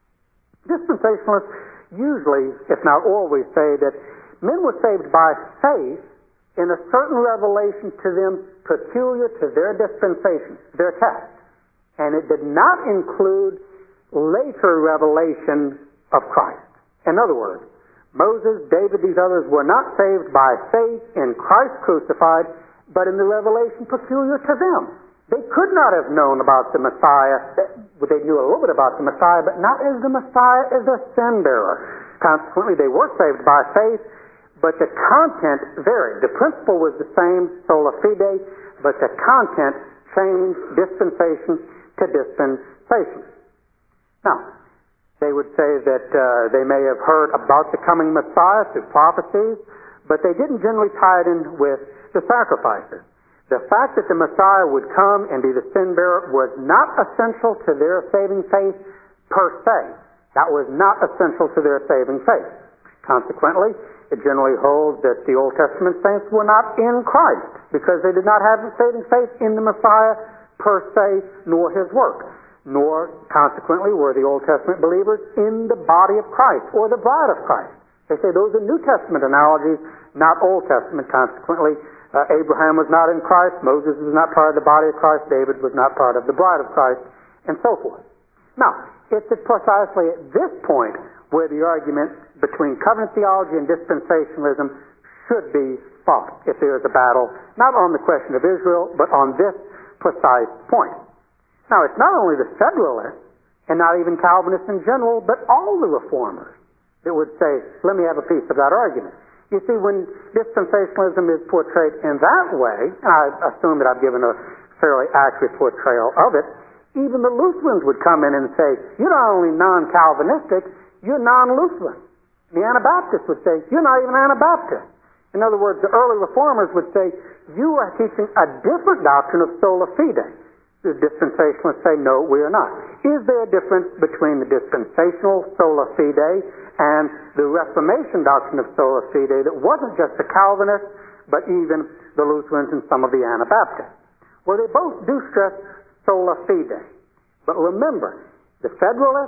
Speaker 1: Dispensationalists usually, if not always, say that men were saved by faith in a certain revelation to them peculiar to their dispensation, their test. And it did not include later revelation of Christ. In other words, Moses, David, these others were not saved by faith in Christ crucified, but in the revelation peculiar to them. They could not have known about the Messiah. They knew a little bit about the Messiah, but not as the Messiah, as a sin bearer. Consequently, they were saved by faith, but the content varied. The principle was the same, sola fide, but the content changed dispensation to dispensation. Now, they would say that uh, they may have heard about the coming Messiah through prophecies, but they didn't generally tie it in with the sacrifices. The fact that the Messiah would come and be the sin bearer was not essential to their saving faith per se. That was not essential to their saving faith. Consequently, it generally holds that the Old Testament saints were not in Christ because they did not have saving faith in the Messiah per se, nor his work. Nor, consequently, were the Old Testament believers in the body of Christ or the bride of Christ. They say those are New Testament analogies, not Old Testament. Consequently, uh, Abraham was not in Christ, Moses was not part of the body of Christ, David was not part of the bride of Christ, and so forth. Now, it's precisely at this point where the argument between covenant theology and dispensationalism should be fought, if there is a battle, not on the question of Israel, but on this precise point. Now, it's not only the Federalists, and not even Calvinists in general, but all the Reformers that would say, let me have a piece of that argument. You see, when dispensationalism is portrayed in that way, and I assume that I've given a fairly accurate portrayal of it, even the Lutherans would come in and say, you're not only non-Calvinistic, you're non-Lutheran. The Anabaptists would say, you're not even Anabaptist. In other words, the early Reformers would say, you are teaching a different doctrine of sola fide. The dispensationalists say, no, we are not. Is there a difference between the dispensational sola fide and the Reformation doctrine of sola fide that wasn't just the Calvinists, but even the Lutherans and some of the Anabaptists? Well, they both do stress sola fide. But remember, the Federalists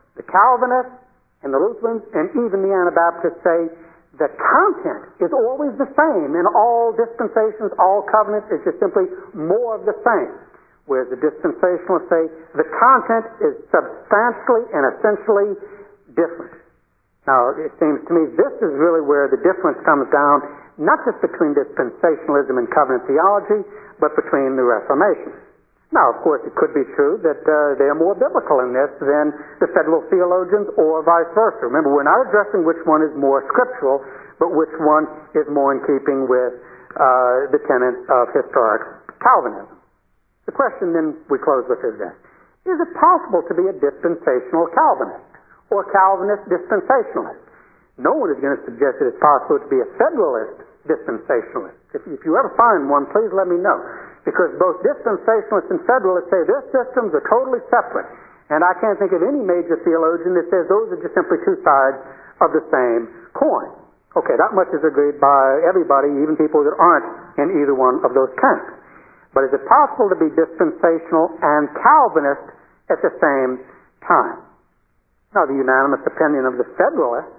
Speaker 1: The Calvinists and the Lutherans and even the Anabaptists say the content is always the same in all dispensations, all covenants. It's just simply more of the same. Whereas the dispensationalists say the content is substantially and essentially different. Now, it seems to me this is really where the difference comes down, not just between dispensationalism and covenant theology, but between the Reformation. Now, of course, it could be true that uh, they are more biblical in this than the federal theologians or vice versa. Remember, we're not addressing which one is more scriptural, but which one is more in keeping with uh, the tenets of historic Calvinism. The question then we close with is this: is it possible to be a dispensational Calvinist or Calvinist dispensationalist? No one is going to suggest that it's possible to be a federalist dispensationalist. If, if you ever find one, please let me know. Because both dispensationalists and federalists say their systems are totally separate. And I can't think of any major theologian that says those are just simply two sides of the same coin. Okay, that much is agreed by everybody, even people that aren't in either one of those camps. But is it possible to be dispensational and Calvinist at the same time? Now, the unanimous opinion of the Federalists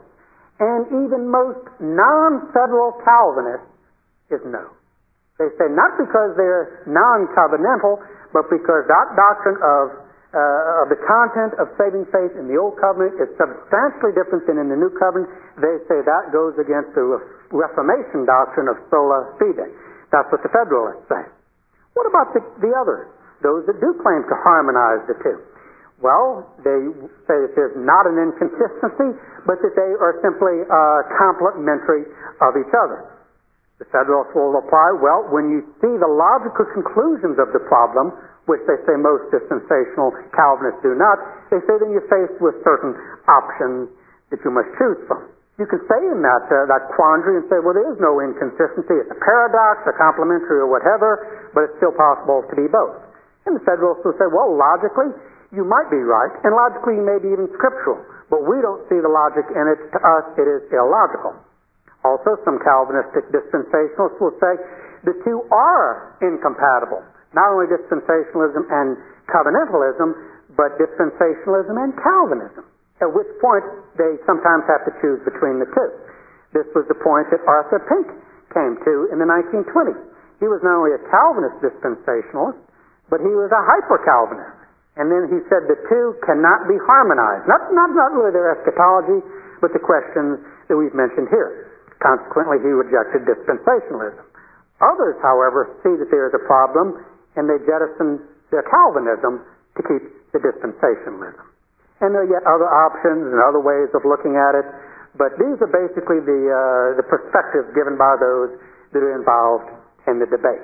Speaker 1: and even most non-federal Calvinists is no. They say not because they're non-covenantal, but because that doctrine of, uh, of the content of saving faith in the Old Covenant is substantially different than in the New Covenant. They say that goes against the Reformation doctrine of sola fide. That's what the Federalists say. What about the, the others, those that do claim to harmonize the two? Well, they say that there's not an inconsistency, but that they are simply uh, complementary of each other. The Federalists will reply, well, when you see the logical conclusions of the problem, which they say most dispensational Calvinists do not, they say then you're faced with certain options that you must choose from. You can stay in that, uh, that quandary and say, well, there is no inconsistency. It's a paradox, a complementary, or whatever, but it's still possible to be both. And the Federalists will say, well, logically, you might be right, and logically you may be even scriptural, but we don't see the logic in it. To us, it is illogical. Also, some Calvinistic dispensationalists will say the two are incompatible. Not only dispensationalism and covenantalism, but dispensationalism and Calvinism, at which point they sometimes have to choose between the two. This was the point that Arthur Pink came to in the nineteen twenties. He was not only a Calvinist dispensationalist, but he was a hyper-Calvinist. And then he said the two cannot be harmonized. Not, not, not really their eschatology, but the questions that we've mentioned here. Consequently, he rejected dispensationalism. Others, however, see that there is a problem, and they jettison their Calvinism to keep the dispensationalism. And there are yet other options and other ways of looking at it, but these are basically the, uh, the perspectives given by those that are involved in the debate.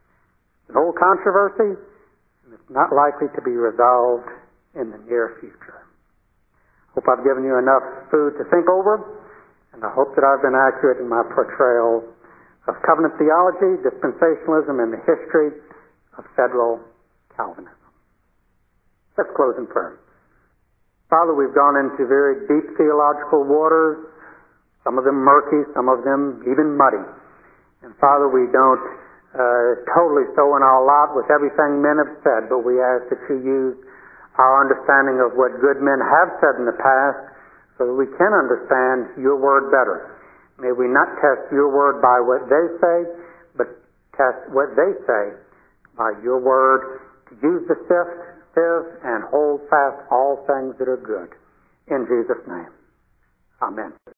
Speaker 1: An old controversy, and it's not likely to be resolved in the near future. Hope I've given you enough food to think over, and I hope that I've been accurate in my portrayal of covenant theology, dispensationalism, and the history of federal Calvinism. Let's close in prayer. Father, we've gone into very deep theological waters, some of them murky, some of them even muddy. And Father, we don't uh, totally sow in our lot with everything men have said, but we ask that you use our understanding of what good men have said in the past so that we can understand your word better. May we not test your word by what they say, but test what they say by your word, to use the sift, sieve, and hold fast all things that are good. In Jesus' name, amen.